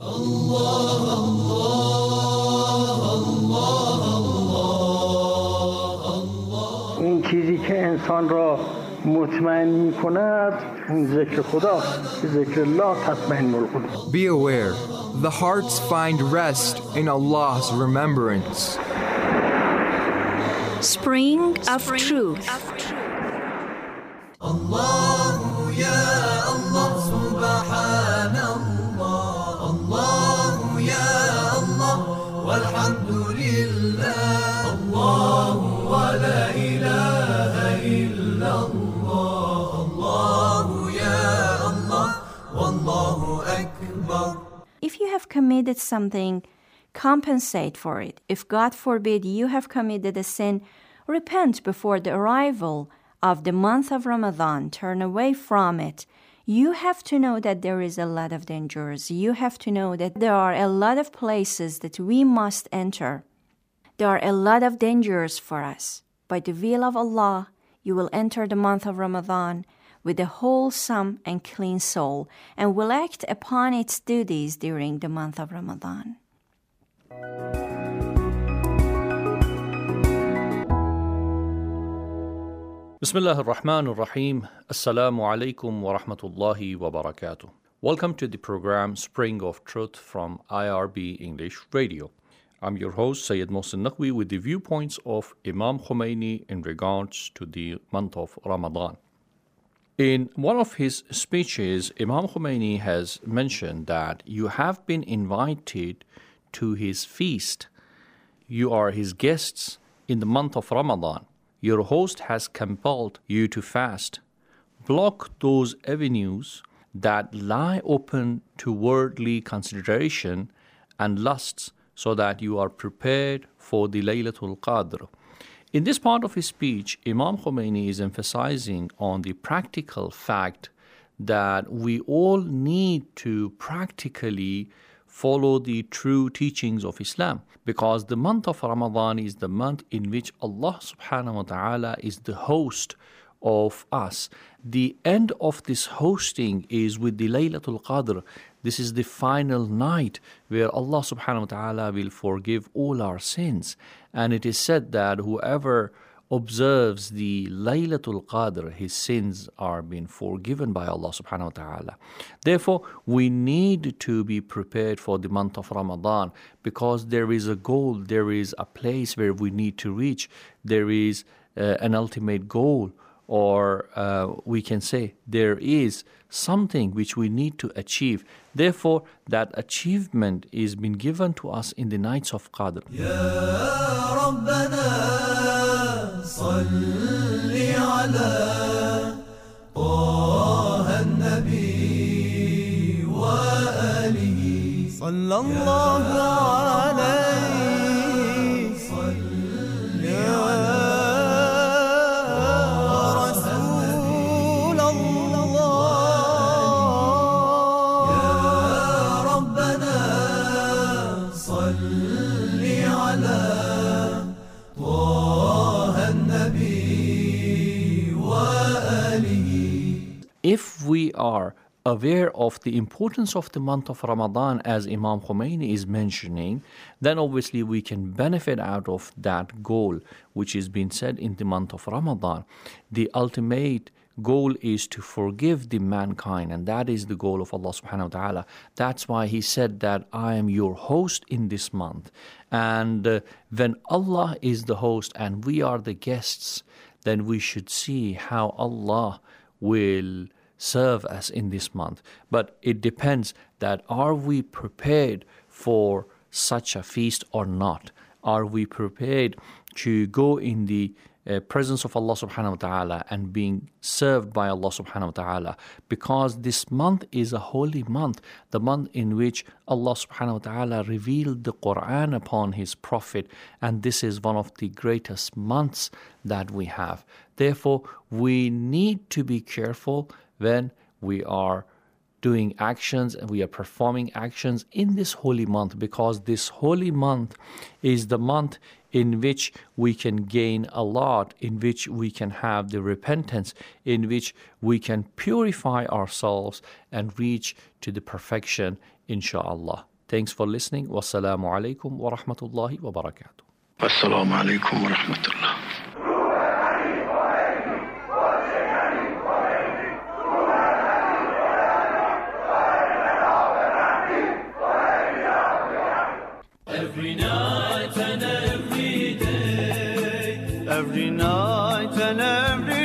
این چیزی که انسان را مطمئن می کند اون ذکر خداست که ذکر الله تطمئن القلوب. Be aware, the hearts find rest in Allah's remembrance. Spring of Truth. الله يا الله سبحان الله الله يا الله والحمد لله الله ولا إله إلا الله الله يا الله والله أكبر. If you have committed something, compensate for it. If God forbid you have committed a sin, repent before the arrival of the month of Ramadan. Turn away from it. You have to know that there is a lot of dangers. You have to know that there are a lot of places that we must enter. There are a lot of dangers for us. By the will of Allah, you will enter the month of Ramadan with a wholesome and clean soul and will act upon its duties during the month of Ramadan. Bismillah ar-Rahman ar-Rahim. Assalamu alaikum wa rahmatullahi wa barakatuh. Welcome to the program Spring of Truth from IRB English Radio. I'm your host, Sayyid Mohsin Naqvi, with the viewpoints of Imam Khomeini in regards to the month of Ramadan. In one of his speeches, Imam Khomeini has mentioned that you have been invited to his feast. You are his guests in the month of Ramadan. Your host has compelled you to fast. Block those avenues that lie open to worldly consideration and lusts so that you are prepared for the Laylatul Qadr. In this part of his speech, Imam Khomeini is emphasizing on the practical fact that we all need to practically follow the true teachings of Islam, because the month of Ramadan is the month in which Allah subhanahu wa ta'ala is the host of us. The end of this hosting is with the Laylatul Qadr. This is the final night where Allah subhanahu wa ta'ala will forgive all our sins. And it is said that whoever observes the Laylatul Qadr, his sins are being forgiven by Allah subhanahu wa ta'ala. Therefore, we need to be prepared for the month of Ramadan, because there is a goal, there is a place where we need to reach, there is an ultimate goal, or we can say there is something which we need to achieve. Therefore, that achievement is being given to us in the nights of Qadr. يا ربنا صل على طه النبي وآله صلى الله عليه صل على رسول الله يا ربنا صل على طه النبي وآله. If we are aware of the importance of the month of Ramadan, as Imam Khomeini is mentioning, then obviously we can benefit out of that goal which is being said in the month of Ramadan. The ultimate goal is to forgive the mankind, and that is the goal of Allah subhanahu wa ta'ala. That's why he said that I am your host in this month. And when Allah is the host and we are the guests, then we should see how Allah will serve us in this month. But it depends that are we prepared for such a feast or not? Are we prepared to go in the presence of Allah subhanahu wa ta'ala and being served by Allah subhanahu wa ta'ala? Because this month is a holy month, the month in which Allah subhanahu wa ta'ala revealed the Quran upon His Prophet, and this is one of the greatest months that we have. Therefore, we need to be careful when we are doing actions and we are performing actions in this holy month, because this holy month is the month in which we can gain a lot, in which we can have the repentance, in which we can purify ourselves and reach to the perfection, inshallah. Thanks for listening. Wassalamu alaikum wa rahmatullahi wa barakatuh. السلام عليكم ورحمة الله. Every night and every day, every night and every